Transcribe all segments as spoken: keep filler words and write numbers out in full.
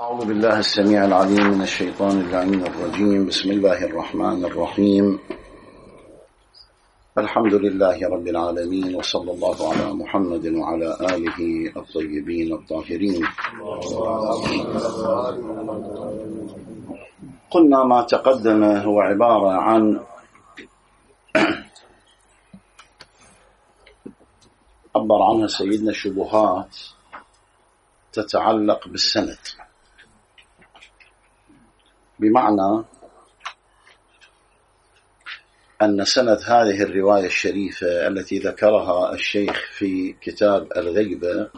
أعوذ بالله السميع العليم من الشيطان اللعين الرجيم. بسم الله الرحمن الرحيم. الحمد لله رب العالمين، وصلى الله على محمد وعلى آله الطيبين الطاهرين. قلنا ما تقدم هو عبارة عن عبر عنها سيدنا شبهات تتعلق بالسند، بمعنى أن سند هذه الرواية الشريفة التي ذكرها الشيخ في كتاب الغيبة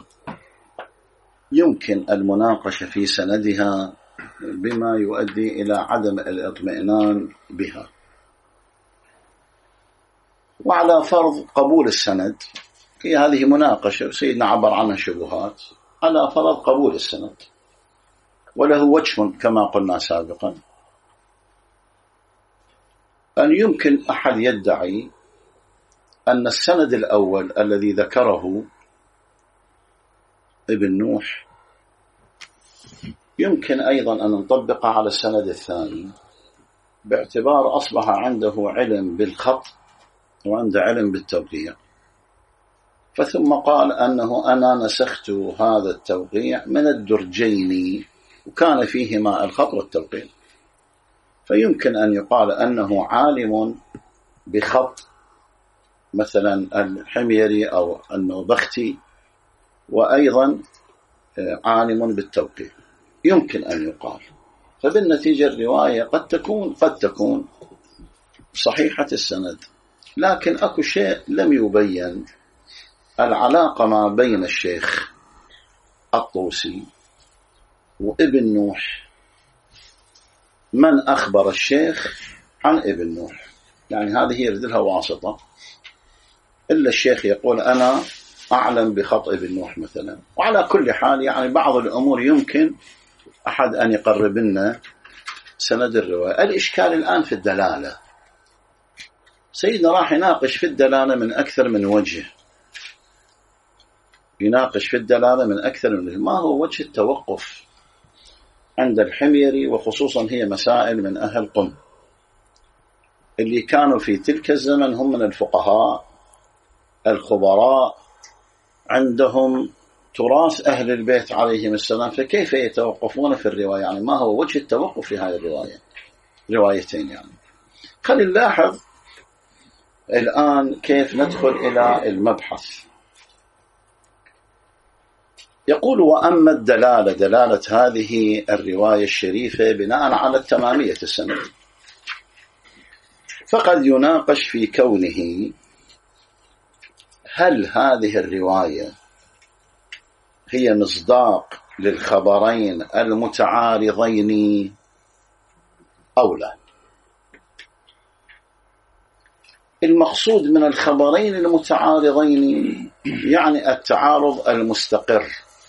يمكن المناقشة في سندها بما يؤدي إلى عدم الاطمئنان بها، وعلى فرض قبول السند. هي هذه مناقشة سيدنا عبر عنها شبهات على فرض قبول السند، وله وجه كما قلنا سابقا، أن يمكن أحد يدعي أن السند الأول الذي ذكره ابن نوح يمكن أيضا أن نطبقه على السند الثاني، باعتبار أصبح عنده علم بالخط وعنده علم بالتوقيع، فثم قال أنه أنا نسخت هذا التوقيع من الدرجين وكان فيهما الخط والتوقيع، فيمكن أن يقال أنه عالم بخط مثلا الحميري أو النوبختي، وأيضا عالم بالتوقيع، يمكن أن يقال. فبالنتيجة الرواية قد تكون قد تكون صحيحة السند، لكن أكو شيء لم يبين، العلاقة ما بين الشيخ الطوسي وابن نوح. من أخبر الشيخ عن ابن نوح؟ يعني هذه يرد لها واسطة، إلا الشيخ يقول أنا أعلم بخط ابن نوح مثلا. وعلى كل حال يعني بعض الأمور يمكن أحد أن يقرب لنا سند الرواية. الإشكال الآن في الدلالة. سيدنا راح يناقش في الدلالة من أكثر من وجه، يناقش في الدلالة من أكثر من وجه. ما هو وجه التوقف عند الحميري؟ وخصوصا هي مسائل من أهل قم اللي كانوا في تلك الزمن هم من الفقهاء الخبراء، عندهم تراث أهل البيت عليهم السلام، فكيف يتوقفون في الرواية؟ يعني ما هو وجه التوقف في هذه الرواية روايتين؟ يعني خلينا نلاحظ الآن كيف ندخل إلى المبحث. يقول: وأما الدلالة، دلالة هذه الرواية الشريفة بناء على التمامية السند، فقد يناقش في كونه هل هذه الرواية هي مصداق للخبرين المتعارضين أو لا. المقصود من الخبرين المتعارضين يعني التعارض المستقر،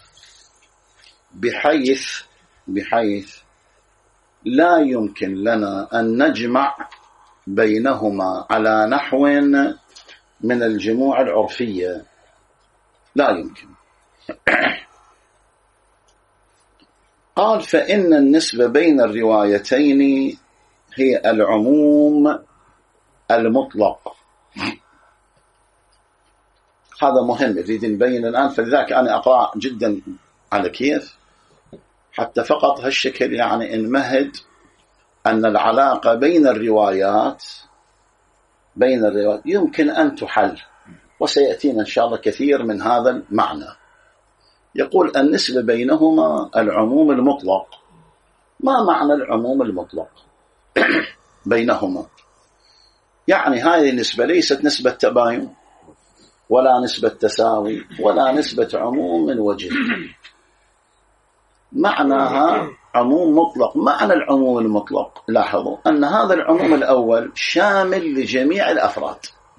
بحيث بحيث لا يمكن لنا أن نجمع بينهما على نحو من الجموع العرفية، لا يمكن. قال: فإن النسبة بين الروايتين هي العموم المطلق. هذا مهم يريد نبين الآن، فلذلك أنا أقرأ جدا على كيف حتى فقط هالشكل يعني نمهد أن العلاقة بين الروايات بين الروايات يمكن أن تحل، وسيأتينا إن شاء الله كثير من هذا المعنى. يقول: النسبة بينهما العموم المطلق. ما معنى العموم المطلق بينهما؟ يعني هذه النسبة ليست نسبة تباين ولا نسبة تساوي ولا نسبة عموم من وجه، معناها عموم مطلق. معنى العموم المطلق، لاحظوا أن هذا العموم الأول شامل لجميع الأفراد،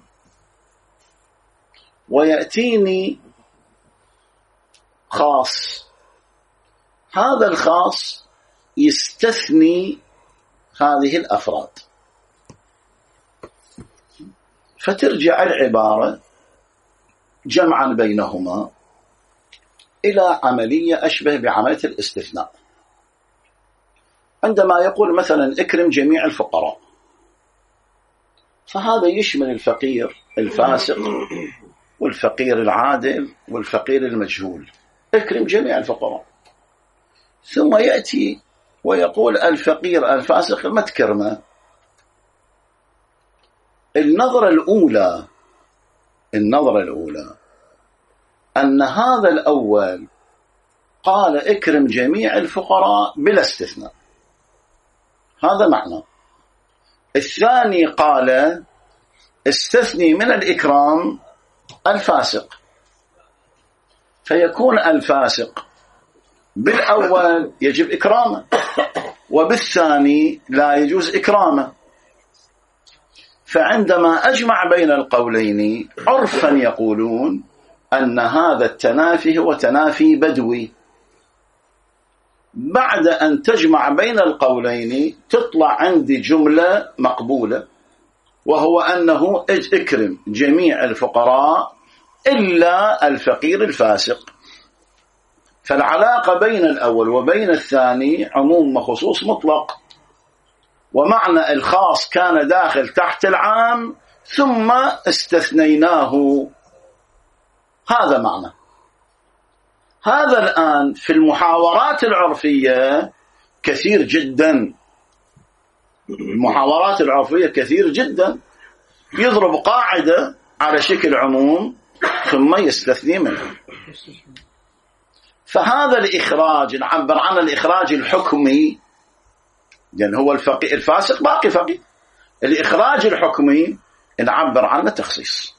ويأتيني خاص، هذا الخاص يستثني هذه الأفراد، فترجع العبارة جمعا بينهما إلى عملية أشبه بعملية الاستثناء. عندما يقول مثلا اكرم جميع الفقراء، فهذا يشمل الفقير الفاسق والفقير العادل والفقير المجهول، اكرم جميع الفقراء. ثم يأتي ويقول الفقير الفاسق ما تكرمه. النظرة الأولى النظرة الأولى أن هذا الأول قال اكرم جميع الفقراء بلا استثناء، هذا معنى. الثاني قال استثني من الإكرام الفاسق، فيكون الفاسق بالأول يجب إكرامه وبالثاني لا يجوز إكرامه. فعندما أجمع بين القولين عرفا يقولون أن هذا التنافي هو تنافي بدوي. بعد أن تجمع بين القولين تطلع عندي جملة مقبولة، وهو أنه اكرم جميع الفقراء إلا الفقير الفاسق. فالعلاقة بين الأول وبين الثاني عموم وخصوص مطلق، ومعنى الخاص كان داخل تحت العام ثم استثنيناه، هذا معنى. هذا الآن في المحاورات العرفية كثير جدا، المحاورات العرفية كثير جدا، يضرب قاعدة على شكل عموم ثم يستثني منه. فهذا الإخراج نعبر عن الإخراج الحكمي، لأن هو الفقير الفاسق باقي فقير. الإخراج الحكمي نعبر عنه تخصيص.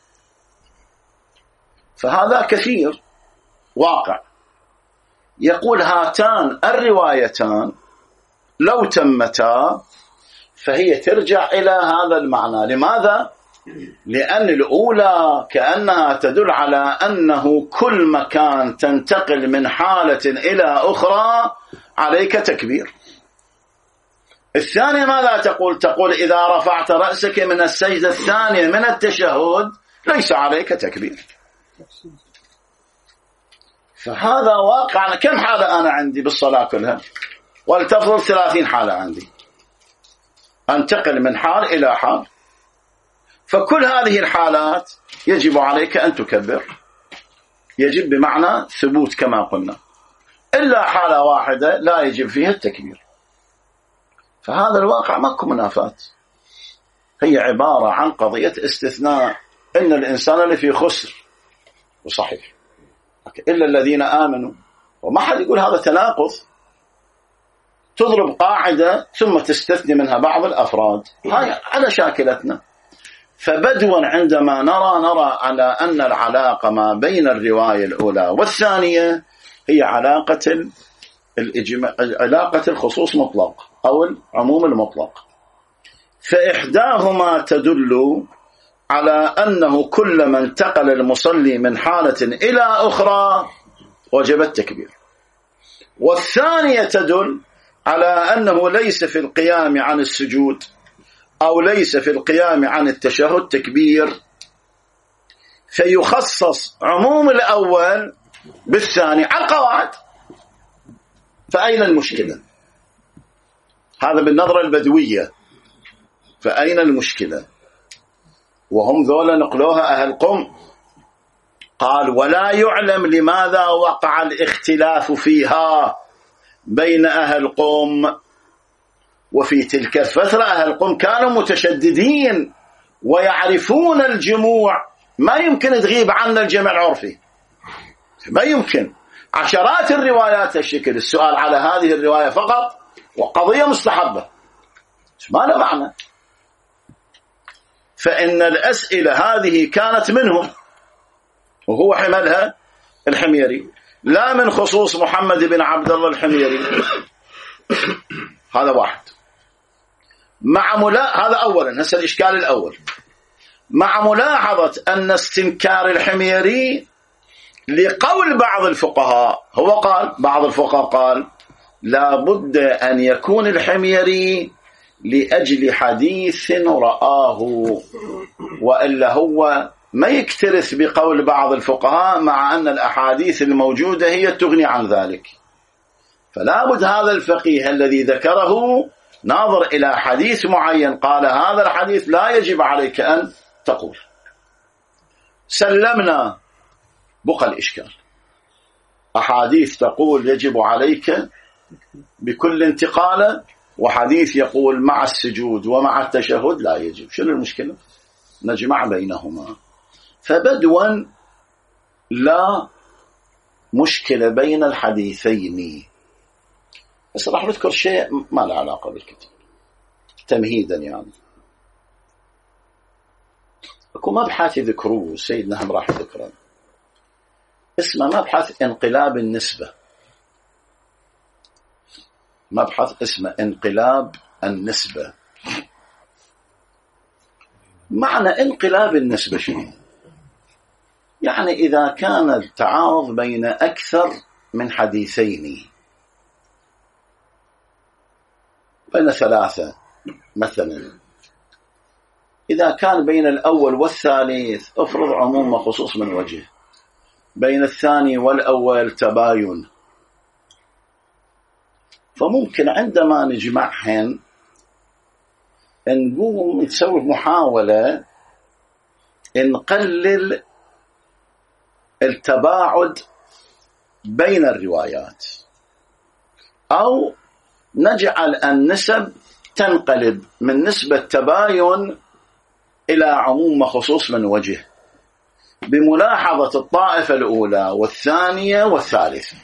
فهذا كثير واقع. يقول هاتان الروايتان لو تمتا فهي ترجع إلى هذا المعنى. لماذا؟ لأن الأولى كأنها تدل على أنه كل مكان تنتقل من حالة إلى أخرى عليك تكبير. الثانية ماذا تقول؟ تقول إذا رفعت رأسك من السجدة الثانية من التشهد ليس عليك تكبير. فهذا واقع. كم حالة أنا عندي بالصلاة كلها؟ ولتفضل ثلاثين حالة عندي، أنتقل من حال إلى حال. فكل هذه الحالات يجب عليك أن تكبر، يجب بمعنى ثبوت كما قلنا، إلا حالة واحدة لا يجب فيها التكبير. فهذا الواقع ماكو منافاة، هي عبارة عن قضية استثناء. إن الإنسان اللي فيه خسر وصحيح إلا الذين آمنوا، وما حد يقول هذا تناقض. تضرب قاعدة ثم تستثني منها بعض الأفراد، هاي على شاكلتنا. فبدوا عندما نرى نرى على أن العلاقة ما بين الرواية الأولى والثانية هي علاقة الإجماع، علاقة الخصوص مطلق أو العموم المطلق. فإحداهما تدل على أنه كلما انتقل المصلي من حالة إلى أخرى وجب التكبير، والثانية تدل على أنه ليس في القيام عن السجود أو ليس في القيام عن التشهد تكبير، فيخصص عموم الأول بالثاني على القواعد. فأين المشكلة؟ هذا بالنظرة البدوية. فأين المشكلة؟ وهم ذولا نقلوها أهل قم. قال ولا يعلم لماذا وقع الاختلاف فيها بين أهل قم. وفي تلك الفترة أهل قم كانوا متشددين ويعرفون الجموع، ما يمكن تغيب عنا الجمع العرفي، ما يمكن. عشرات الروايات الشكل، السؤال على هذه الرواية فقط وقضية مستحبة ما له معنى. فإن الأسئلة هذه كانت منهم، وهو حملها الحميري، لا من خصوص محمد بن عبد الله الحميري. هذا واحد. مع ملا هذا أولا، هسه الإشكال الأول، مع ملاحظة أن استنكار الحميري لقول بعض الفقهاء، هو قال بعض الفقهاء قال لا بد أن يكون الحميري لأجل حديث رآه، وإلا هو ما يكترث بقول بعض الفقهاء، مع أن الأحاديث الموجودة هي تغني عن ذلك. فلا بد هذا الفقيه الذي ذكره ناظر إلى حديث معين قال هذا الحديث لا يجب عليك أن تقول. سلمنا، بقى الإشكال. أحاديث تقول يجب عليك بكل انتقالة، وحديث يقول مع السجود ومع التشهد لا يجب. شنو المشكلة؟ نجمع بينهما. فبدوا لا مشكلة بين الحديثين. بس راح نذكر شيء ما له علاقة بالكتاب تمهيدا. يعني اكو مبحث يذكروه سيدنا هم راح يذكره، اسمه مبحث انقلاب النسبة. مبحث اسمه انقلاب النسبة. معنى انقلاب النسبة شنو؟ يعني إذا كان التعارض بين أكثر من حديثين، بين ثلاثة مثلا، إذا كان بين الأول والثالث افرض عموم وخصوص من وجه، بين الثاني والأول تباين، فممكن عندما نجمعهن نقوم نسوي محاولة نقلل التباعد بين الروايات، أو نجعل النسب تنقلب من نسبة تباين إلى عموم وخصوص من وجه، بملاحظة الطائفة الأولى والثانية والثالثة.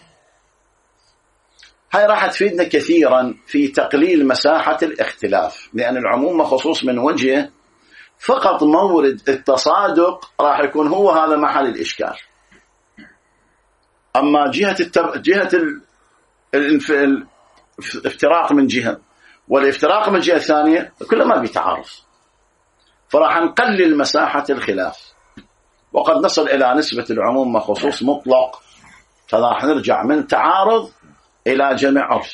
هاي راح تفيدنا كثيرا في تقليل مساحة الاختلاف، لأن العموم وخصوص من وجه فقط مورد التصادق راح يكون هو هذا محل الإشكال. أما جهة التب... جهة ال... الانف... الافتراق من جهة والافتراق من جهة ثانية كله ما بيتعارض، فراح نقلل مساحة الخلاف، وقد نصل إلى نسبة العموم وخصوص مطلق، فراح نرجع من تعارض إلى جمع عرفي.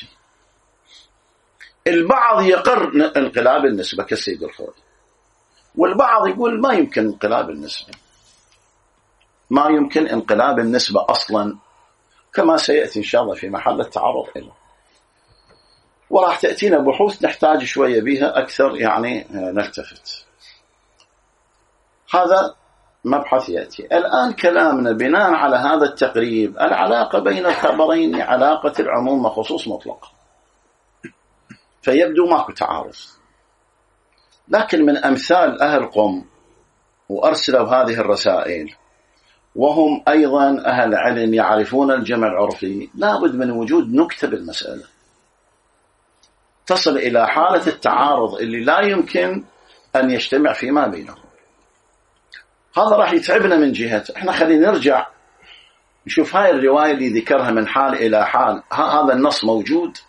البعض يقر انقلاب النسبة كالسيد الخوئي، والبعض يقول ما يمكن انقلاب النسبة، ما يمكن انقلاب النسبة أصلا، كما سيأتي إن شاء الله في محل التعرض إليه، وراح تأتينا بحوث نحتاج شوية بها أكثر يعني نلتفت. هذا مبحث يأتي الآن. كلامنا بناء على هذا التقريب، العلاقة بين الخبرين علاقة العموم وخصوص مطلق، فيبدو ماكو تعارض. لكن من أمثال أهل قم وأرسلوا هذه الرسائل، وهم أيضا أهل علم يعرفون الجمع العرفي، لابد من وجود نكتة بالمسألة تصل إلى حالة التعارض اللي لا يمكن أن يجتمع فيما بينهم. هذا راح يتعبنا من جهة احنا خلينا نرجع نشوف هاي الرواية اللي ذكرها من حال إلى حال، هذا النص موجود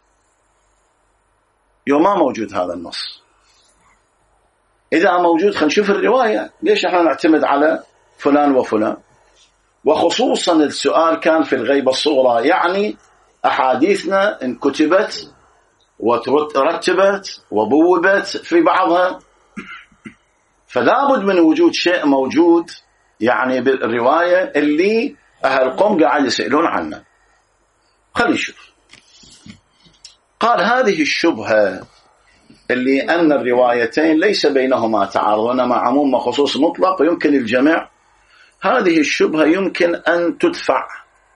يوم ما موجود هذا النص؟ إذا موجود خلينا نشوف الرواية، ليش احنا نعتمد على فلان وفلان؟ وخصوصا السؤال كان في الغيبة الصغرى، يعني أحاديثنا ان كتبت وترتبت وبوبت في بعضها، فلا بد من وجود شيء موجود يعني بالرواية اللي أهل قم قاعد يسألون عنه. خلي نشوف. قال هذه الشبهة اللي أن الروايتين ليس بينهما تعارض وإنما عموم وخصوص مطلق ويمكن الجمع، هذه الشبهة يمكن أن تدفع.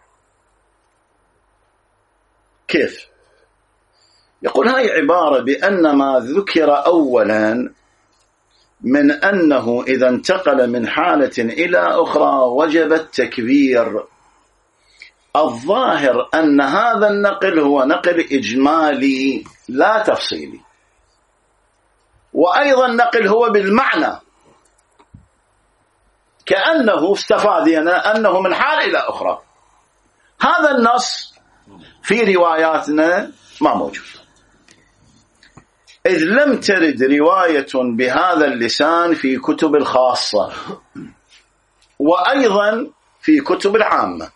كيف؟ يقول هاي عبارة بأن ما ذكر أولا من أنه إذا انتقل من حالة إلى أخرى وجب التكبير، الظاهر أن هذا النقل هو نقل إجمالي لا تفصيلي، وأيضا نقل هو بالمعنى، كأنه استفاد لنا أنه من حال إلى أخرى. هذا النص في رواياتنا ما موجود، إذ لم ترد رواية بهذا اللسان في كتب الخاصة وأيضا في كتب العامة.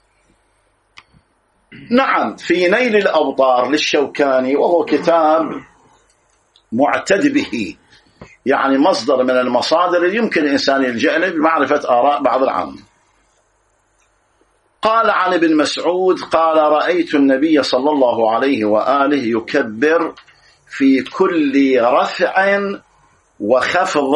نعم في نيل الأوطار للشوكاني، وهو كتاب معتد به، يعني مصدر من المصادر اللي يمكن الإنسان يلجأ له بمعرفة آراء بعض العامة. قال عن ابن مسعود قال رأيت النبي صلى الله عليه وآله يكبر في كل رفع وخفض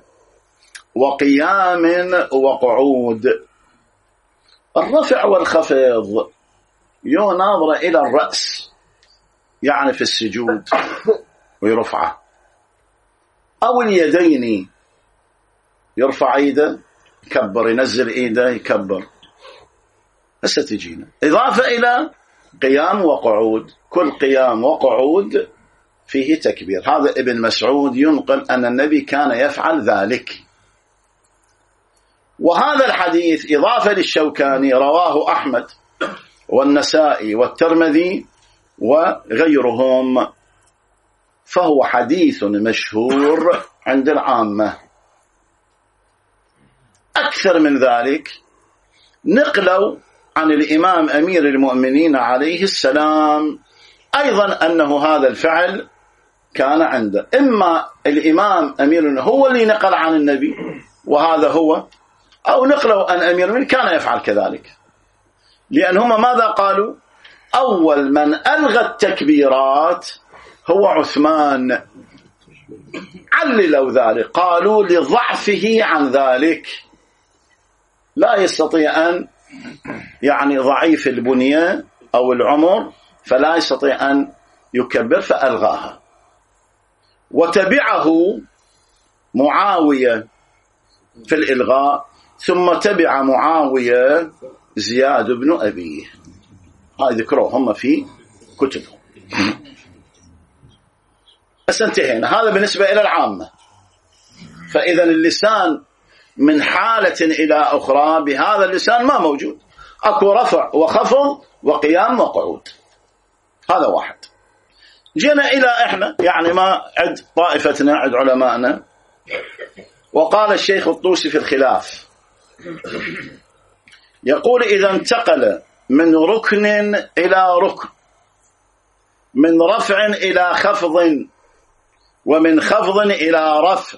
وقيام وقعود. الرفع والخفض يناظر إلى الرأس، يعني في السجود ويرفعه، أو اليدين، يرفع ايده يكبر، ينزل ايده يكبر. هسه تجينا إضافة إلى قيام وقعود، كل قيام وقعود فيه تكبير. هذا ابن مسعود ينقل أن النبي كان يفعل ذلك. وهذا الحديث إضافة للشوكاني رواه أحمد والنسائي والترمذي وغيرهم، فهو حديث مشهور عند العامة. أكثر من ذلك نقلوا عن الإمام أمير المؤمنين عليه السلام أيضا أنه هذا الفعل كان عنده. إما الإمام أمير هو اللي نقل عن النبي وهذا هو، أو نقلوا أن أمير المؤمنين كان يفعل كذلك، لأنهم ماذا قالوا؟ أول من ألغى التكبيرات هو عثمان. عللوا ذلك، قالوا لضعفه عن ذلك، لا يستطيع أن يعني ضعيف البنية أو العمر فلا يستطيع أن يكبر فألغاها. وتبعه معاوية في الإلغاء، ثم تبع معاوية زياد بن أبيه، هاي ذكروه هم في كتبهم. بس انتهينا. هذا بالنسبة إلى العامة. فإذا اللسان من حالة إلى أخرى بهذا اللسان ما موجود، أكو رفع وخفض وقيام وقعود. هذا واحد. جينا إلى إحنا يعني ما عد طائفتنا عد علماءنا. وقال الشيخ الطوسي في الخلاف، يقول إذا انتقل من ركن إلى ركن، من رفع إلى خفض، ومن خفض إلى رفع،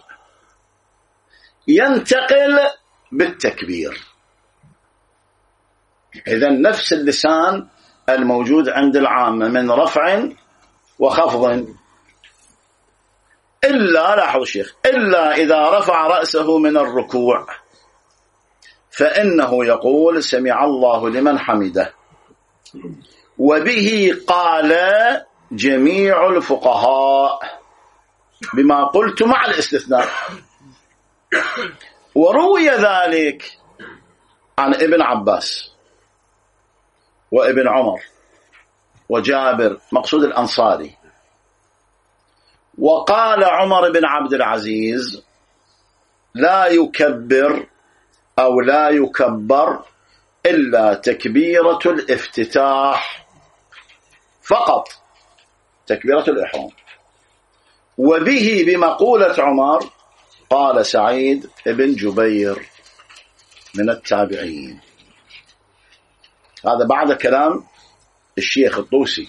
ينتقل بالتكبير. إذا نفس اللسان الموجود عند العامة من رفع وخفض، إلا لاحظوا الشيخ، إلا إذا رفع رأسه من الركوع فإنه يقول سمع الله لمن حمده. وبه قال جميع الفقهاء بما قلت مع الاستثناء. وروي ذلك عن ابن عباس وابن عمر وجابر، مقصود الأنصاري. وقال عمر بن عبد العزيز لا يكبر أو لا يكبر إلا تكبيرة الافتتاح فقط، تكبيرة الإحرام. وبه بمقولة عمر قال سعيد بن جبير من التابعين. هذا بعد كلام الشيخ الطوسي.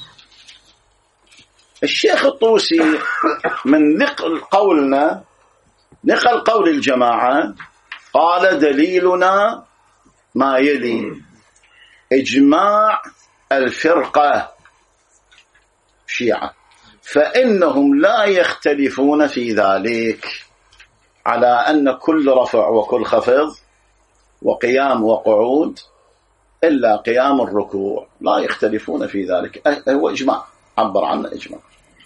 الشيخ الطوسي من نقل قولنا نقل قول الجماعة، قال دليلنا ما يلي: إجماع الفرقة شيعة، فإنهم لا يختلفون في ذلك، على أن كل رفع وكل خفض وقيام وقعود إلا قيام الركوع لا يختلفون في ذلك. هو إجماع، عبر عنه إجماع.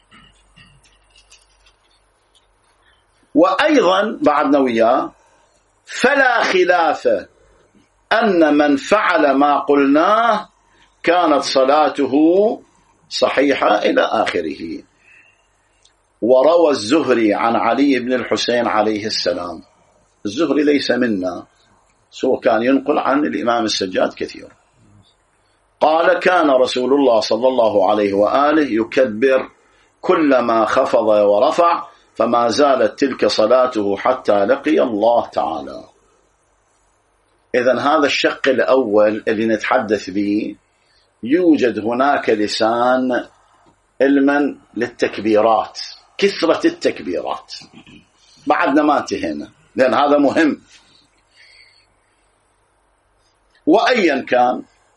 وأيضا بعدنا وياه فلا خلاف أن من فعل ما قلناه كانت صلاته صحيحة إلى آخره. وروى الزهري عن علي بن الحسين عليه السلام، الزهري ليس منا، سوى كان ينقل عن الإمام السجاد كثير، قال كان رسول الله صلى الله عليه وآله يكبر كلما خفض ورفع، فما زالت تلك صلاته حتى لقي الله تعالى. إذن هذا الشق الأول اللي نتحدث به، يوجد هناك لسان علما للتكبيرات، كثرة التكبيرات، بعدنا ما انتهينا لأن هذا مهم. وأيا كان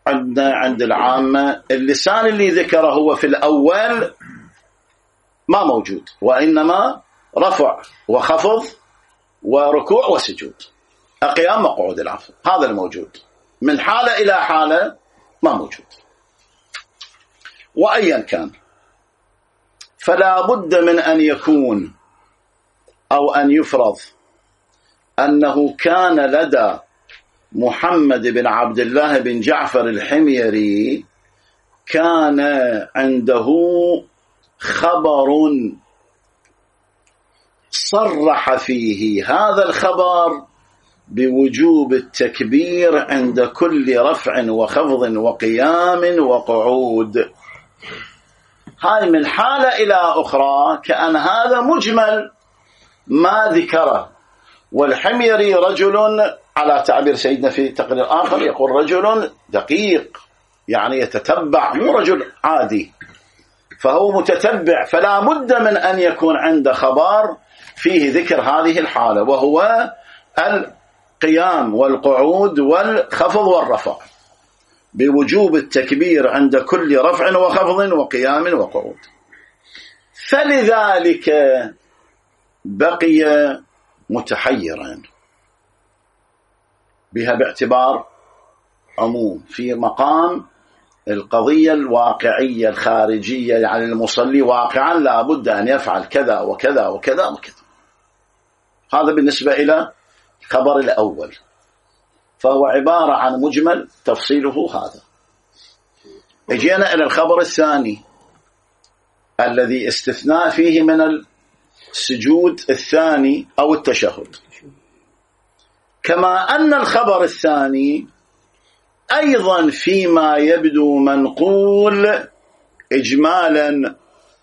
عندنا عند العامة اللسان اللي ذكره هو في الأول ما موجود، وإنما رفع وخفض وركوع وسجود، قيام وقعود، العفو، هذا الموجود. من حالة إلى حالة ما موجود. وأيا كان فلا بد من أن يكون أو أن يفرض أنه كان لدى محمد بن عبد الله بن جعفر الحميري كان عنده خبر صرح فيه هذا الخبر بوجوب التكبير عند كل رفع وخفض وقيام وقعود. هاي من حالة إلى أخرى كأن هذا مجمل ما ذكره، والحميري رجل على تعبير سيدنا في تقرير آخر يقول رجل دقيق، يعني يتتبع، مو رجل عادي، فهو متتبع، فلا بد من أن يكون عنده خبر فيه ذكر هذه الحالة، وهو القيام والقعود والخفض والرفع بوجوب التكبير عند كل رفع وخفض وقيام وقعود. فلذلك بقي متحيرا بها باعتبار عموم في مقام القضية الواقعية الخارجية، يعني المصلي واقعا لا بد أن يفعل كذا وكذا وكذا وكذا. هذا بالنسبة إلى الخبر الأول، فهو عبارة عن مجمل تفصيله هذا. اجينا إلى الخبر الثاني الذي استثناء فيه من السجود الثاني أو التشهد. كما أن الخبر الثاني أيضا فيما يبدو منقول إجمالا.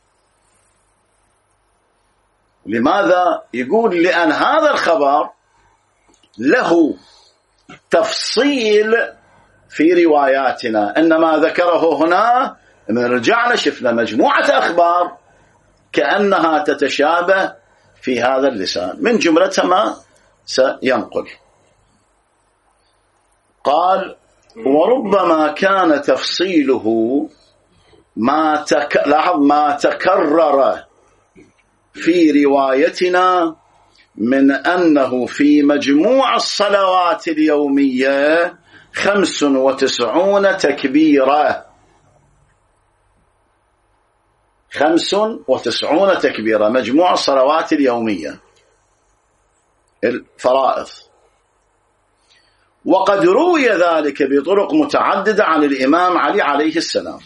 لماذا؟ يقول لأن هذا الخبر له تفصيل في رواياتنا، إنما ذكره هنا من رجعنا شفنا مجموعة أخبار كأنها تتشابه في هذا اللسان، من جملتها ما سينقل. قال وربما كان تفصيله ما تك... لاحظ ما تكرر في روايتنا من أنه في مجموع الصلوات اليومية خمس وتسعون تكبيرة، خمس وتسعون تكبيرة مجموع الصلوات اليومية الفرائض. وقد روي ذلك بطرق متعددة عن الإمام علي عليه السلام.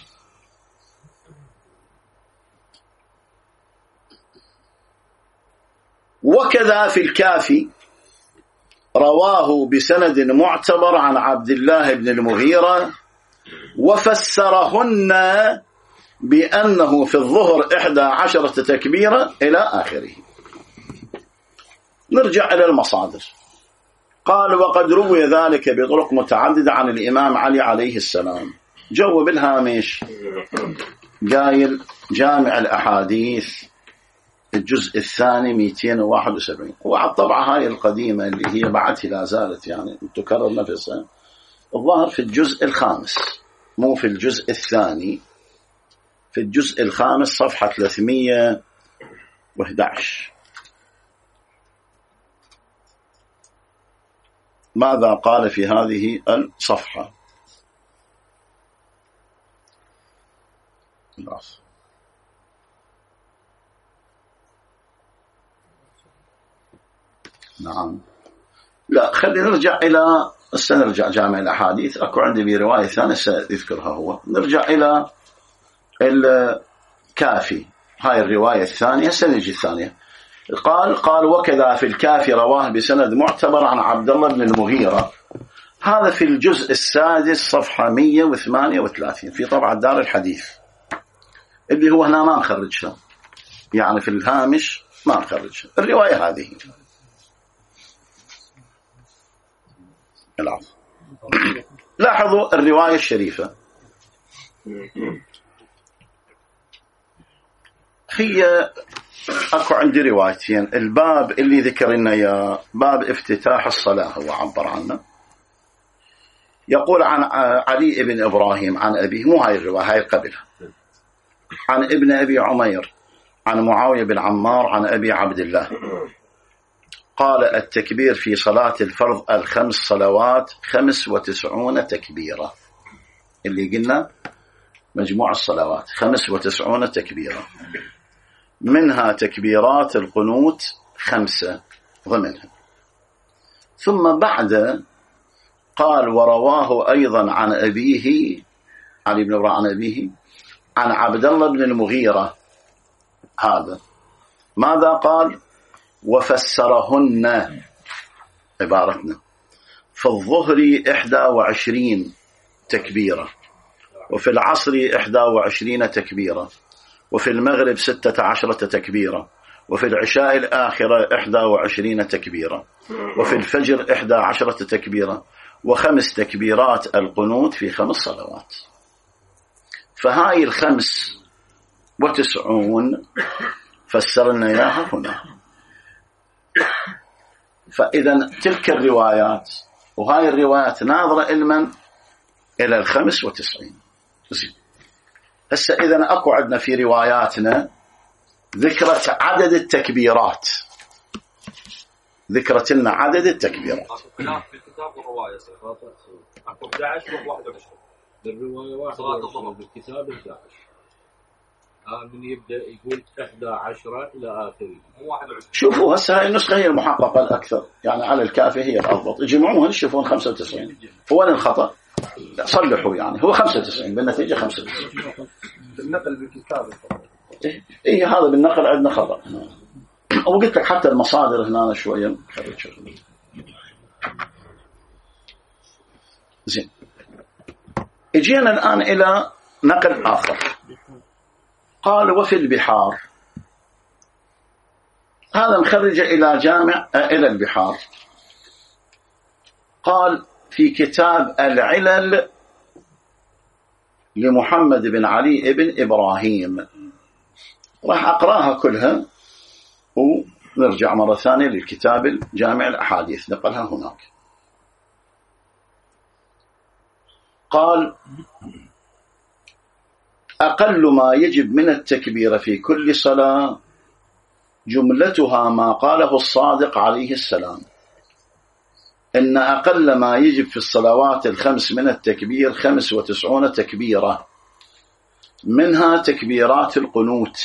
وكذا في الكافي رواه بسند معتبر عن عبد الله بن المغيرة، وفسرهن بأنه في الظهر إحدى عشرة تكبيرة إلى آخره. نرجع إلى المصادر. قال وقد روي ذلك بطرق متعددة عن الإمام علي عليه السلام. جوب الهامش قايل جامع الأحاديث الجزء الثاني مئتين وواحد وسبعين، وعلى الطبعة هاي القديمة اللي هي بعدها لا زالت يعني تكرر نفسها، الظاهر في الجزء الخامس مو في الجزء الثاني، في الجزء الخامس صفحة ثلاثمئة وأحد عشر. ماذا قال في هذه الصفحة؟ نعم لا خلينا نرجع إلى سنرجع جامع الأحاديث، أكو عندي برواية ثانية سيذكرها هو. نرجع إلى الكافي، هاي الرواية الثانية سنجي الثانية. قال قال وكذا في الكافي رواه بسند معتبر عن عبد الله بن المغيرة، هذا في الجزء السادس صفحة مئة وثمانية وثلاثين في طبعة دار الحديث، اللي هو هنا ما نخرجها، يعني في الهامش ما نخرجها الرواية هذه. العفو. لاحظوا الرواية الشريفة هي أكو عندي روايتين. الباب اللي ذكرنا يا باب افتتاح الصلاة هو عبر عنه، يقول عن علي بن إبراهيم عن أبيه، مو هاي الرواية، هاي قبلها، عن ابن أبي عمير عن معاوية بن عمار عن أبي عبد الله قال التكبير في صلاة الفرض الخمس صلوات خمس وتسعون تكبيرة، اللي قلنا مجموع الصلوات خمس وتسعون تكبيرة، منها تكبيرات القنوت خمسة ضمنها. ثم بعد قال ورواه أيضا عن أبيه علي بن إبراهيم عن أبيه عن عبد الله بن المغيرة، هذا ماذا قال؟ وفسرهن عبارتنا في الظهر إحدى وعشرين تكبيرة، وفي العصر إحدى وعشرين تكبيرة، وفي المغرب ستة عشرة تكبيرة، وفي العشاء الآخرة إحدى وعشرين تكبيرة، وفي الفجر إحدى عشرة تكبيرة، وخمس تكبيرات القنوت في خمس صلوات. فهاي الخمس وتسعون فسرنا إياها هنا. فإذا تلك الروايات وهاي الروايات ناظرة إلمن إلى الخمس وتسعين. هسه إذا أكو عندنا في رواياتنا ذكرت عدد التكبيرات، ذكرت لنا عدد التكبيرات. خلاف في الكتاب والرواية أكو أحد عشر وواحد وعشرين، بالرواية واحد وعشرين، بالكتاب أحد عشر. آه من يبدأ يقول إحدى عشرة إلى آخره. شوفوا هسه هاي النسخة هي المحققة الأكثر، يعني على الكافي هي الأضبط. يجمعوها يشوفون خمسة وتسعين. هو الخطأ صلحوا، يعني هو خمسة وتسعين بالنتيجة خمسة وتسعين. بالنقل بالكتاب. إيه, إيه هذا بالنقل عندنا خطأ. وقلت لك حتى المصادر هنا شوية. زين. اجينا الآن إلى نقل آخر. قال وفي البحار، هذا مخرج إلى جامع إلى البحار. قال في كتاب العلل لمحمد بن علي بن إبراهيم، راح أقرأها كلها ونرجع مرة ثانية للكتاب الجامع الأحاديث نقلها هناك. قال أقل ما يجب من التكبير في كل صلاة جملتها ما قاله الصادق عليه السلام، إن أقل ما يجب في الصلوات الخمس من التكبير خمس وتسعون تكبيرة، منها تكبيرات القنوت،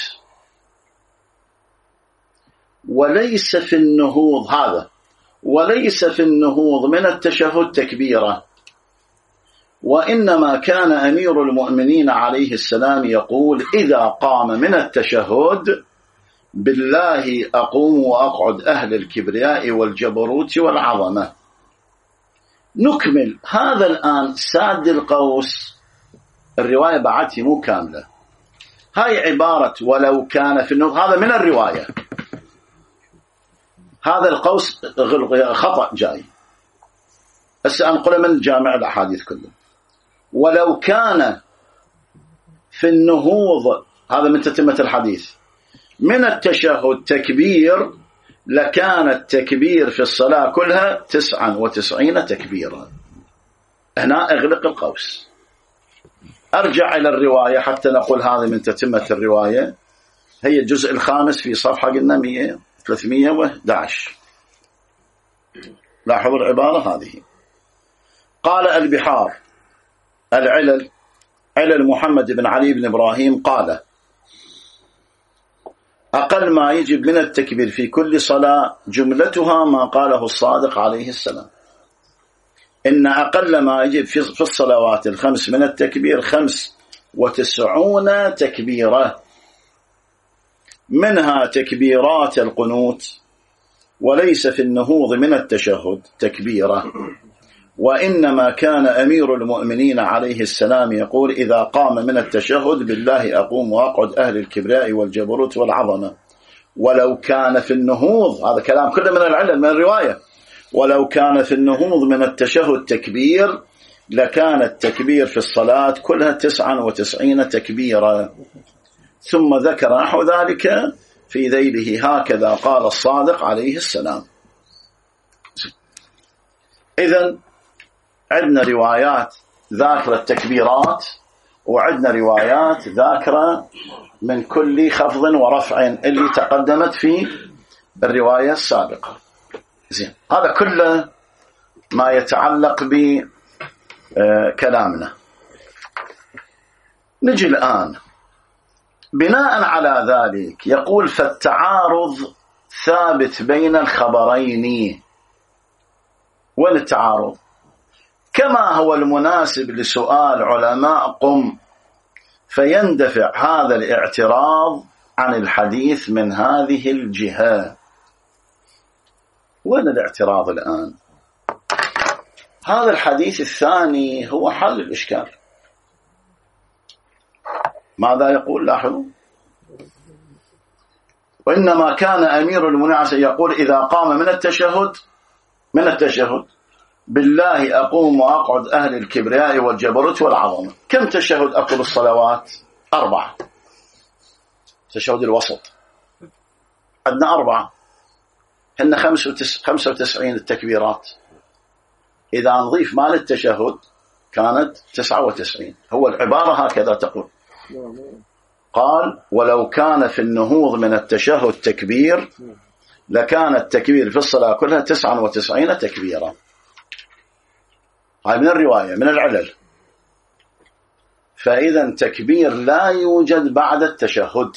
وليس في النهوض، هذا وليس في النهوض من التشهد تكبيرة، وإنما كان أمير المؤمنين عليه السلام يقول إذا قام من التشهد بالله أقوم وأقعد أهل الكبرياء والجبروت والعظمة. نكمل هذا الآن ساد القوس، الرواية بعدها مو كاملة، هاي عبارة ولو كان في النهوض، هذا من الرواية، هذا القوس خطأ جاي، هسه أنقل من جامع الأحاديث كله. ولو كان في النهوض، هذا من تتمة الحديث، من التشهد تكبير لكان التكبير في الصلاة كلها تسعة وتسعين تكبيرا. هنا أغلق القوس، أرجع إلى الرواية حتى نقول هذه من تتمة الرواية، هي الجزء الخامس في صفحة قلنا ثلاثمئة وأحد عشر. لاحظوا العبارة هذه. قال البحار العلل علل محمد بن علي بن إبراهيم قال أقل ما يجب من التكبير في كل صلاة جملتها ما قاله الصادق عليه السلام، إن أقل ما يجب في الصلوات الخمس من التكبير خمس وتسعون تكبيرة، منها تكبيرات القنوت، وليس في النهوض من التشهد تكبيرة، وإنما كان أمير المؤمنين عليه السلام يقول إذا قام من التشهد بالله أقوم وأقعد أهل الكبرياء والجبروت والعظمة. ولو كان في النهوض، هذا كلام كله من العلل من الرواية، ولو كان في النهوض من التشهد تكبير لكان التكبير في الصلاة كلها تسعة وتسعين تكبيرا. ثم ذكر نحو ذلك في ذيله هكذا قال الصادق عليه السلام. إذن عندنا روايات ذاكرة التكبيرات وعندنا روايات ذاكرة من كل خفض ورفع اللي تقدمت في الرواية السابقة. زين، هذا كله ما يتعلق بكلامنا. نجي الآن بناء على ذلك يقول فالتعارض ثابت بين الخبرين. والتعارض كما هو المناسب لسؤال علماء قم، فيندفع هذا الاعتراض عن الحديث من هذه الجهة. وين الاعتراض الآن؟ هذا الحديث الثاني هو حل الإشكال. ماذا يقول؟ لاحظوا، وإنما كان أمير المؤمنين يقول إذا قام من التشهد من التشهد بالله أقوم وأقعد أهل الكبرياء والجبروت والعظمة. كم تشهد أقول الصلوات؟ أربعة. تشهد الوسط عندنا أربعة، هن خمسة وتسعين التكبيرات. إذا نضيف مال التشهد كانت تسعة وتسعين. هو العبارة هكذا تقول. قال ولو كان في النهوض من التشهد تكبير لكان التكبير في الصلاة كلها تسعة وتسعين تكبيرا. هاي من الرواية من العلل. فإذا تكبير لا يوجد بعد التشهد.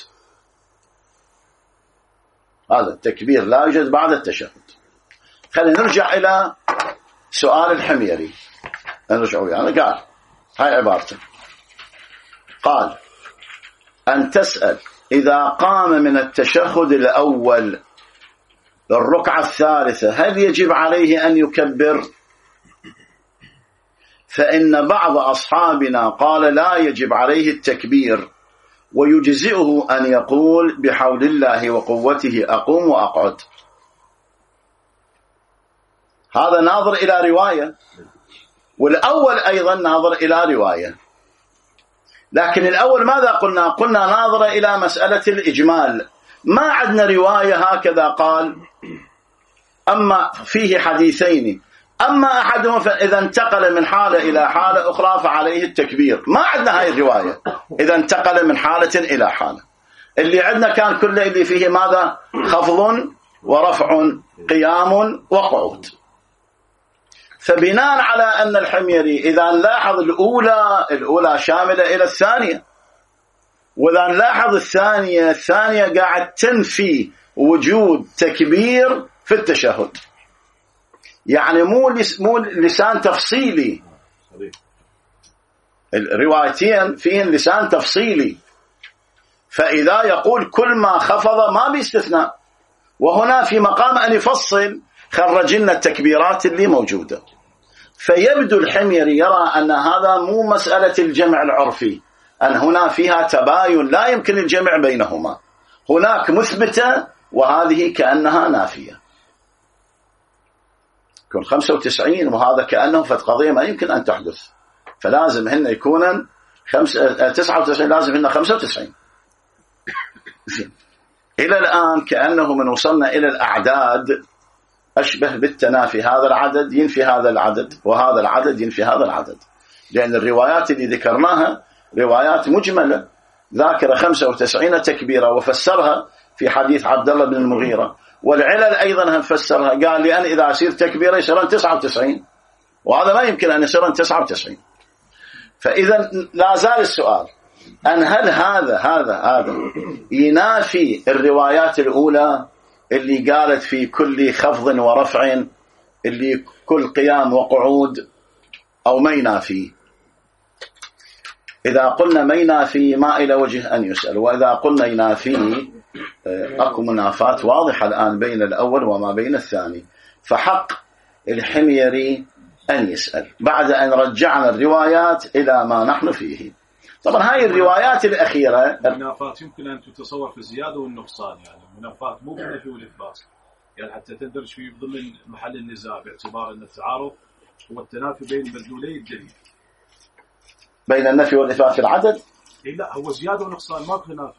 هذا التكبير لا يوجد بعد التشهد. خلينا نرجع إلى سؤال الحميري. نرجع يعني قال هاي عبارته، قال أن تسأل إذا قام من التشهد الأول للركعة الثالثة هل يجب عليه أن يكبر؟ فإن بعض أصحابنا قال لا يجب عليه التكبير ويجزئه أن يقول بحول الله وقوته أقوم وأقعد. هذا ناظر إلى رواية، والأول أيضا ناظر إلى رواية. لكن الأول ماذا قلنا؟ قلنا ناظر إلى مسألة الإجمال. ما عندنا رواية هكذا قال أما فيه حديثين، أما أحدهم فإذا انتقل من حالة إلى حالة أخرى فعليه التكبير. ما عندنا هاي الرواية إذا انتقل من حالة إلى حالة. اللي عندنا كان كله اللي فيه ماذا؟ خفض ورفع، قيام وقعود. فبناء على أن الحميري إذا نلاحظ الأولى الأولى شاملة إلى الثانية، وإذا نلاحظ الثانية الثانية قاعد تنفي وجود تكبير في التشهد. يعني مو مو لسان تفصيلي، الروايتين فيهن لسان تفصيلي. فإذا يقول كل ما خفض ما بيستثناء، وهنا في مقام أن يفصل خرج لنا التكبيرات اللي موجودة. فيبدو الحميري يرى أن هذا مو مسألة الجمع العرفي، أن هنا فيها تباين لا يمكن الجمع بينهما. هناك مثبتة وهذه كأنها نافية. يكون خمسة وتسعين وهذا كأنه فقضية ما يمكن أن تحدث، فلازم هن يكون تسعة وتسعين، لازم هن خمسة وتسعين. إلى الآن كأنه من وصلنا إلى الأعداد أشبه بالتنافي، هذا العدد ينفي هذا العدد وهذا العدد ينفي هذا العدد، لأن الروايات اللي ذكرناها روايات مجملة ذاكرة خمسة وتسعين تكبيرة وفسرها في حديث عبد الله بن المغيرة. والعلل أيضا هم فسرها، قال لأن إذا أصير تكبيرة يصيرون تسعة وتسعين، وهذا ما يمكن أن يصيرون تسعة وتسعين. فإذا لا زال السؤال أن هل هذا هذا هذا ينافي الروايات الأولى اللي قالت في كل خفض ورفع اللي كل قيام وقعود، أو ما ينافي؟ إذا قلنا ما ينافي ما إلى وجه أن يسأل، وإذا قلنا ينافي أكو منافات واضحة الآن بين الأول وما بين الثاني. فحق الحميري أن يسأل بعد أن رجعنا الروايات إلى ما نحن فيه. طبعا هاي الروايات الأخيرة المنافات يمكن أن تتصور في الزيادة والنقصان، يعني المنافات مو بالنفي والإثبات، يعني حتى تندرج في ضمن محل النزاع، باعتبار أن التعارض هو التنافي بين مدلولي الدليل، بين النفي والإثبات في العدد. إيه لا، هو زيادة ونقصان ما بخلاف.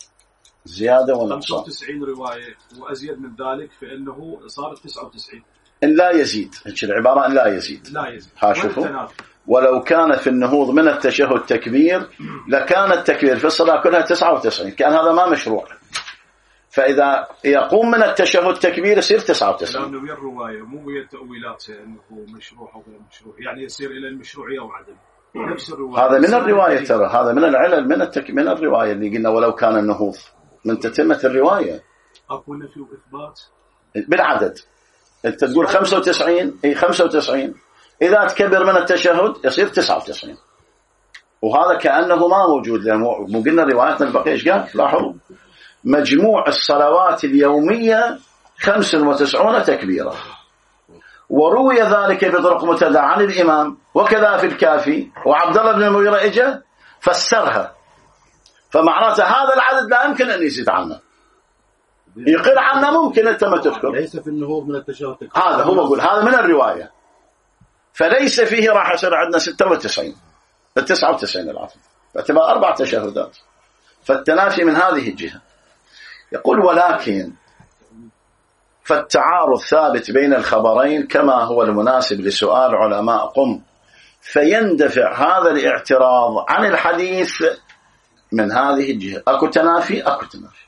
زيادة ونقصان خمسة وتسعين رواية وأزيد من ذلك فإنه صارت تسعة وتسعين. إن لا يزيد، هيك العبارة إن لا يزيد. لا يزيد. ها شوفوا، ولو كان في النهوض من التشهد تكبير لكان التكبير في الصلاة كلها تسعة وتسعين، كان هذا ما مشروع. فإذا يقوم من التشهد تكبير يصير تسعة وتسعين. لأنه ويا الرواية مو ويا التأويلات أنه مشروع أو غير مشروع، يعني يصير إلى المشروعية وعدم. نفس الرواية. هذا من الرواية ترى، هذا من العلل من التك... من الرواية اللي قلنا ولو كان النهوض من تتمة الرواية. أكو نفي وإثبات بالعدد. أنت تقول خمسة وتسعين، أي خمسة وتسعين، إذا تكبر من التشهد يصير تسعة وتسعين، وهذا كأنه ما موجود، لأن مو قلنا رواياتنا البقية إيش قال؟ لاحظوا مجموع الصلوات اليومية خمس وتسعون تكبيرة، وروي ذلك بطرق متعددة عن الإمام، وكذا في الكافي، وعبد الله بن المغيرة إجا فسرها، فمعناته هذا العدد لا يمكن أن يزيد عنه، يقل عنه ممكن أنت ما تذكر. ليس في النهوض من التشهد. هذا هو بقول هذا من الرواية، فليس فيه راح يصير عندنا ستة وتسعين التسعة وتسعين العفو، باعتبار أربع تشهدات، فالتنافي من هذه الجهة. يقول ولكن فالتعارض ثابت بين الخبرين كما هو المناسب لسؤال علماء قم، فيندفع هذا الاعتراض عن الحديث من هذه الجهة. أكو تنافي أكو تنافي،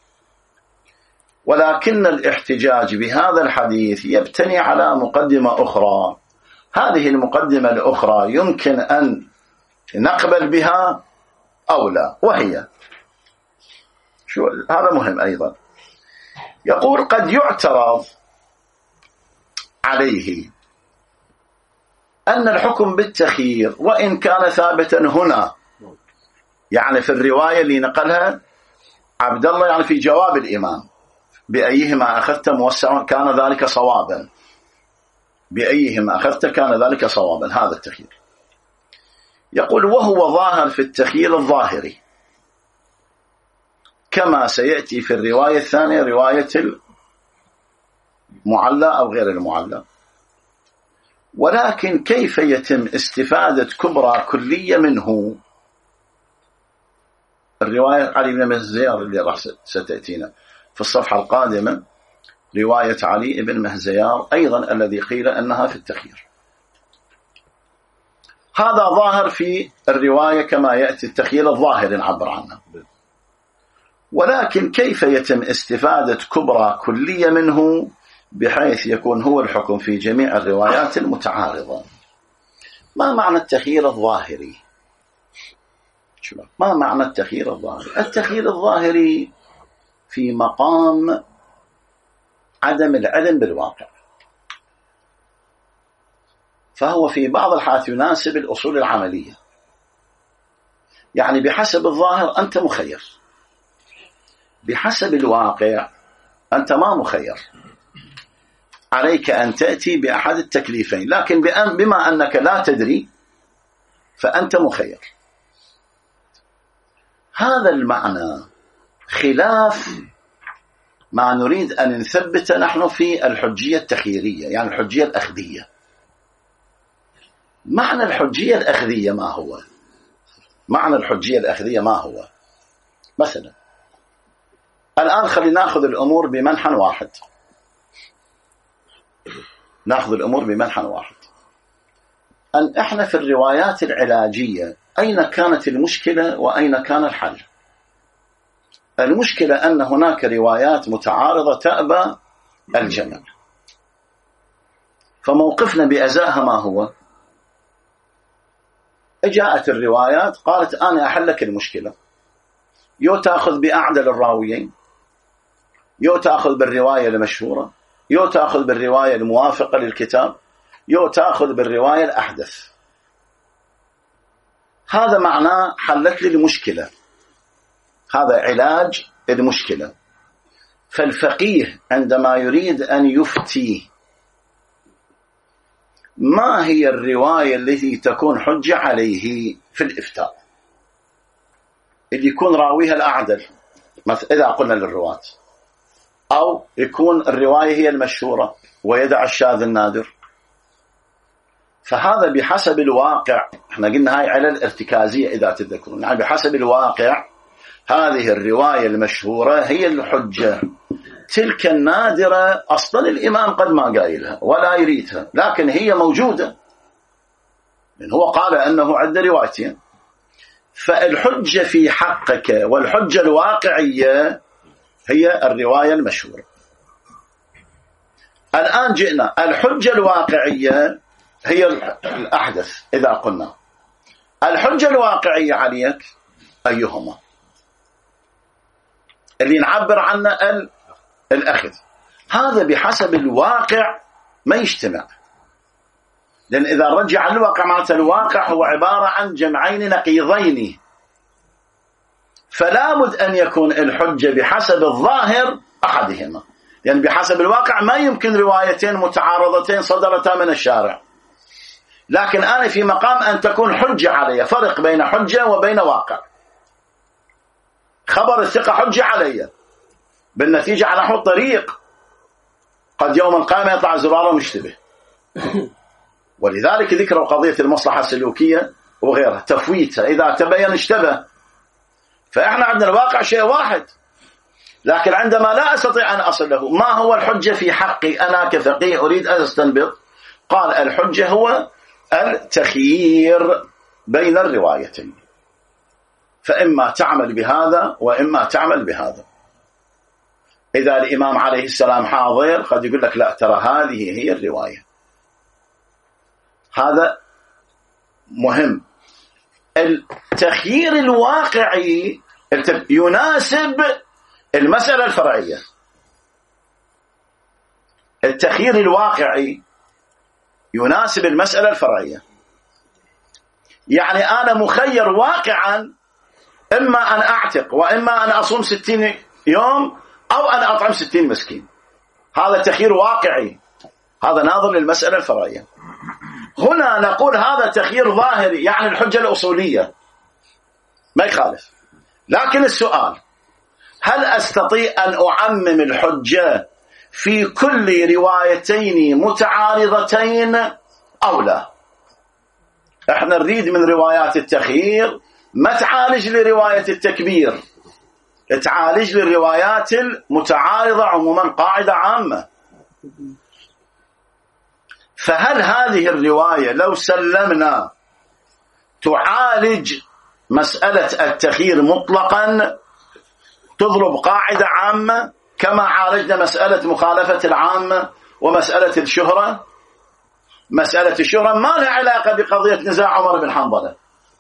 ولكن الاحتجاج بهذا الحديث يبتني على مقدمة أخرى. هذه المقدمة الأخرى يمكن أن نقبل بها أو لا، وهي شو هذا مهم أيضا. يقول قد يعترض عليه أن الحكم بالتخيير وإن كان ثابتا هنا، يعني في الرواية اللي نقلها عبد الله، يعني في جواب الإمام بأيهما أخذت موسعا كان ذلك صوابا، بأيهما أخذت كان ذلك صوابا، هذا التخيير. يقول وهو ظاهر في التخيير الظاهري كما سيأتي في الرواية الثانية، رواية المعلى أو غير المعلى. ولكن كيف يتم استفادة كبرى كلية منه؟ الرواية علي بن مهزيار اللي راح ستأتينا في الصفحة القادمة، رواية علي بن مهزيار أيضا الذي قيل أنها في التخيير، هذا ظاهر في الرواية كما يأتي التخيير الظاهر نعبر عنه. ولكن كيف يتم استفادة كبرى كلية منه بحيث يكون هو الحكم في جميع الروايات المتعارضة؟ ما معنى التخيير الظاهري؟ ما معنى التخيير الظاهري؟ التخيير الظاهري في مقام عدم العلم بالواقع، فهو في بعض الحالات يناسب الأصول العملية، يعني بحسب الظاهر أنت مخير، بحسب الواقع أنت ما مخير، عليك أن تأتي بأحد التكليفين، لكن بما أنك لا تدري فأنت مخير. هذا المعنى خلاف ما نريد أن نثبت نحن في الحجية التخييرية، يعني الحجية الأخذية. معنى الحجية الأخذية ما هو؟ معنى الحجية الأخذية ما هو؟ مثلا الآن خلينا نأخذ الأمور بمنحى واحد، نأخذ الأمور بمنحى واحد. أن إحنا في الروايات العلاجية أين كانت المشكلة وأين كان الحل؟ المشكلة أن هناك روايات متعارضة تأبى الجمع، فموقفنا بأزاها ما هو؟ جاءت الروايات قالت أنا أحلك المشكلة، يو تأخذ بأعدل الراويين، يو تأخذ بالرواية المشهورة، يو تأخذ بالرواية الموافقة للكتاب، يو تأخذ بالرواية الأحدث. هذا معناه حلت لي المشكلة، هذا علاج المشكلة. فالفقيه عندما يريد أن يفتي ما هي الرواية التي تكون حجة عليه في الإفتاء، اللي يكون راويها الأعدل إذا قلنا للرواة، أو يكون الرواية هي المشهورة ويدع الشاذ النادر. فهذا بحسب الواقع، احنا قلنا هاي علل ارتكازية إذا تذكرون، يعني بحسب الواقع هذه الرواية المشهورة هي الحجة، تلك النادرة أصلا الإمام قد ما قايلها ولا يريدها، لكن هي موجودة، من هو قال أنه عند روايتين. فالحجة في حقك والحجة الواقعية هي الرواية المشهورة. الآن جئنا الحجة الواقعية هي الأحدث. إذا قلنا الحجة الواقعية عليك أيهما؟ اللي نعبر عنه الأخذ، هذا بحسب الواقع ما يجتمع، لأن إذا رجع الواقع معناته الواقع هو عبارة عن جمعين نقيضين، فلا بد أن يكون الحجة بحسب الظاهر أحدهما، يعني بحسب الواقع ما يمكن روايتين متعارضتين صدرتا من الشارع، لكن أنا في مقام أن تكون حجة علي، فرق بين حجة وبين واقع. خبر الثقة حجة علي، بالنتيجة على حول طريق قد يوم القيامة يطلع زراره مشتبه، ولذلك ذكروا قضية المصلحة السلوكية وغيرها تفويتها، إذا تبين اشتبه. فإحنا عندنا الواقع شيء واحد، لكن عندما لا أستطيع أن أصل له، ما هو الحجة في حقي أنا كفقيه أريد أن أستنبط؟ قال الحجة هو التخيير بين الروايتين، فإما تعمل بهذا وإما تعمل بهذا. إذا الإمام عليه السلام حاضر قد يقول لك لا ترى هذه هي الرواية. هذا مهم. التخيير الواقعي يناسب المسألة الفرعية. التخيير الواقعي يناسب المسألة الفرعية، يعني أنا مخير واقعا إما أن أعتق وإما أن أصوم ستين يوم أو أن أطعم ستين مسكين، هذا تخيير واقعي، هذا ناظر للمسألة الفرعية. هنا نقول هذا تخيير ظاهري، يعني الحجة الأصولية ما يخالف، لكن السؤال هل أستطيع أن أعمم الحجة في كل روايتين متعارضتين أو لا؟ احنا نريد من روايات التخيير ما تعالج لرواية التكبير، تعالج للروايات المتعارضة عموما، قاعدة عامة. فهل هذه الرواية لو سلمنا تعالج مسألة التخيير مطلقا، تضرب قاعدة عامة كما عالجنا مسألة مخالفة العامة ومسألة الشهرة؟ مسألة الشهرة ما لها علاقة بقضية نزاع عمر بن حنظلة،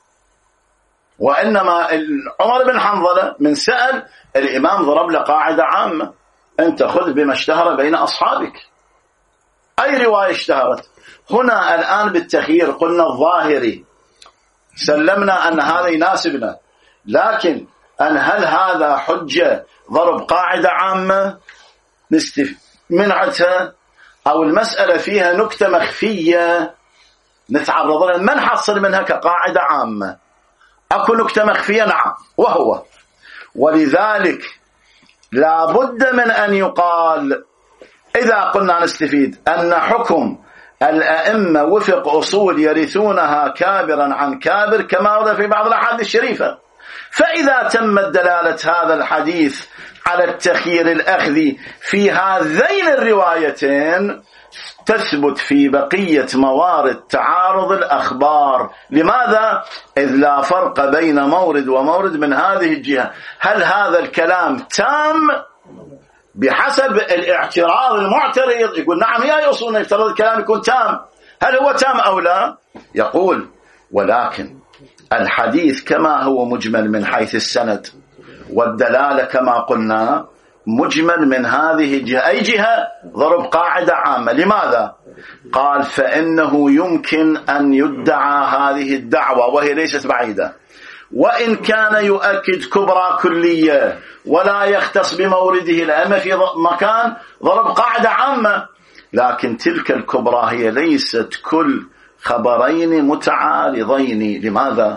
وإنما عمر بن حنظلة من سأل الإمام ضرب له قاعدة عامة، أنت خذ بما اشتهر بين أصحابك. أي رواية اشتهرت؟ هنا الآن بالتخيير قلنا الظاهري، سلمنا أن هذا يناسبنا، لكن أن هل هذا حجة ضرب قاعدة عامة نستمنعتها، أو المسألة فيها نكتة مخفية نتعرض لها ما نحصل منها كقاعدة عامة؟ أكو نكتة مخفية، نعم، وهو ولذلك لا بد من أن يقال إذا قلنا نستفيد أن حكم الأئمة وفق أصول يرثونها كابرا عن كابر كما ورد في بعض الأحاديث الشريفة، فإذا تمت دلالة هذا الحديث على التخيير الأخذي في هذين الروايتين تثبت في بقية موارد تعارض الأخبار. لماذا؟ إذ لا فرق بين مورد ومورد من هذه الجهة. هل هذا الكلام تام بحسب الاعتراض المعترض؟ يقول نعم يا يوصلنا يفترض الكلام يكون تام، هل هو تام أو لا؟ يقول ولكن الحديث كما هو مجمل من حيث السند والدلالة كما قلنا مجمل من هذه الجهة. أي جهة؟ ضرب قاعدة عامة. لماذا؟ قال فإنه يمكن أن يدعى هذه الدعوة وهي ليست بعيدة، وإن كان يؤكد كبرى كلية ولا يختص بمورده الأئمة في مكان، ضرب قاعدة عامة، لكن تلك الكبرى هي ليست كل خبرين متعارضين. لماذا؟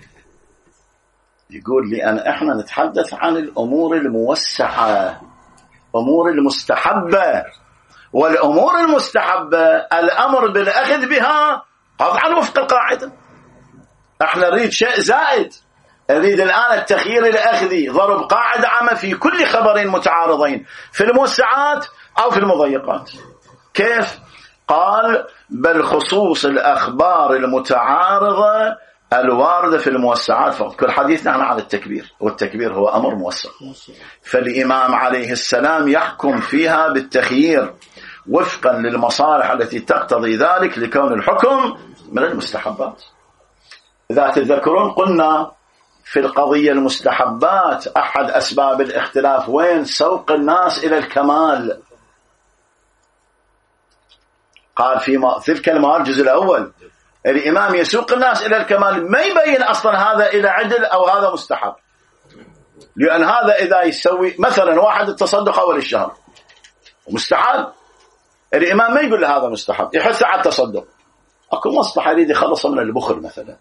يقول لأن احنا نتحدث عن الأمور الموسعة، أمور المستحبة، والأمور المستحبة الأمر بالأخذ بها قطعا وفق القاعدة. احنا نريد شيء زائد، أريد الآن التخيير الأخذي، ضرب قاعدة عامة في كل خبرين متعارضين في الموسعات أو في المضيقات. كيف؟ قال بل خصوص الأخبار المتعارضة الواردة في الموسعات فقط. كل حديث نحن على التكبير، والتكبير هو أمر موسع، فالإمام عليه السلام يحكم فيها بالتخيير وفقا للمصالح التي تقتضي ذلك لكون الحكم من المستحبات. إذا تذكرون قلنا في القضية المستحبات أحد أسباب الاختلاف وين؟ سوق الناس إلى الكمال. قال في تلك الموارد الجزء الأول الإمام يسوق الناس إلى الكمال، ما يبين أصلا هذا إلى عدل أو هذا مستحب، لأن هذا إذا يسوي مثلا واحد التصدق أول الشهر مستحب، الإمام ما يقول له هذا مستحب، يحث على التصدق. أكو مصلحة يريد يخلص من البخل مثلا،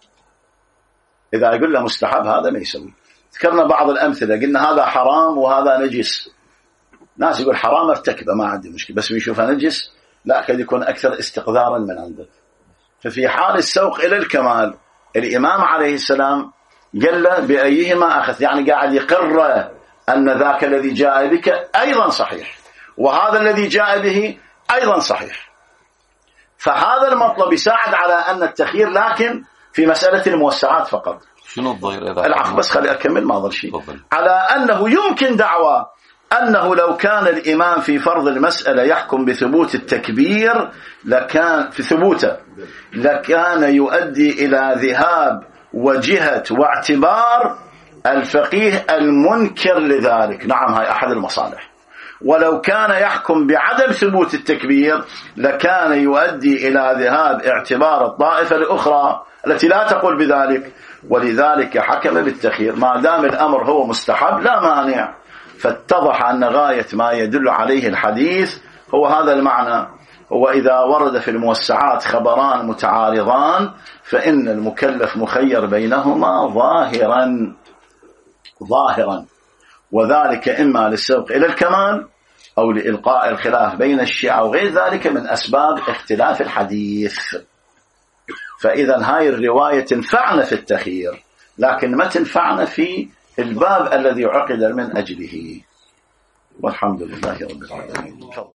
إذا يقول له مستحب هذا ما يسوي. ذكرنا بعض الأمثلة، قلنا هذا حرام وهذا نجس، ناس يقول حرام ارتكبه ما عندي مشكلة، بس يشوفها نجس لا، قد يكون أكثر استقذارا من عندك. ففي حال السوق إلى الكمال الإمام عليه السلام قال له بأيهما أخذ، يعني قاعد يقر أن ذاك الذي جاء بك أيضا صحيح وهذا الذي جاء به أيضا صحيح. فهذا المطلب يساعد على أن التخيير، لكن في مسألة الموسعات فقط. شنو الضير إذا العفو بس خلي أكمل ما ظل شيء. على أنه يمكن دعوى أنه لو كان الإمام في فرض المسألة يحكم بثبوت التكبير لكان في ثبوته لكان يؤدي إلى ذهاب وجهة واعتبار الفقيه المنكر لذلك. نعم هاي أحد المصالح. ولو كان يحكم بعدم ثبوت التكبير لكان يؤدي إلى ذهاب اعتبار الطائفة الأخرى التي لا تقول بذلك، ولذلك حكم بالتخيير. ما دام الأمر هو مستحب لا مانع. فاتضح أن غاية ما يدل عليه الحديث هو هذا المعنى، هو إذا ورد في الموسعات خبران متعارضان فإن المكلف مخير بينهما ظاهرا ظاهرا وذلك إما للسوق إلى الكمال أو لإلقاء الخلاف بين الشيعة وغير ذلك من أسباب اختلاف الحديث. فإذا هاي الرواية تنفعنا في التخيير، لكن ما تنفعنا في الباب الذي عقد من أجله. والحمد لله رب العالمين.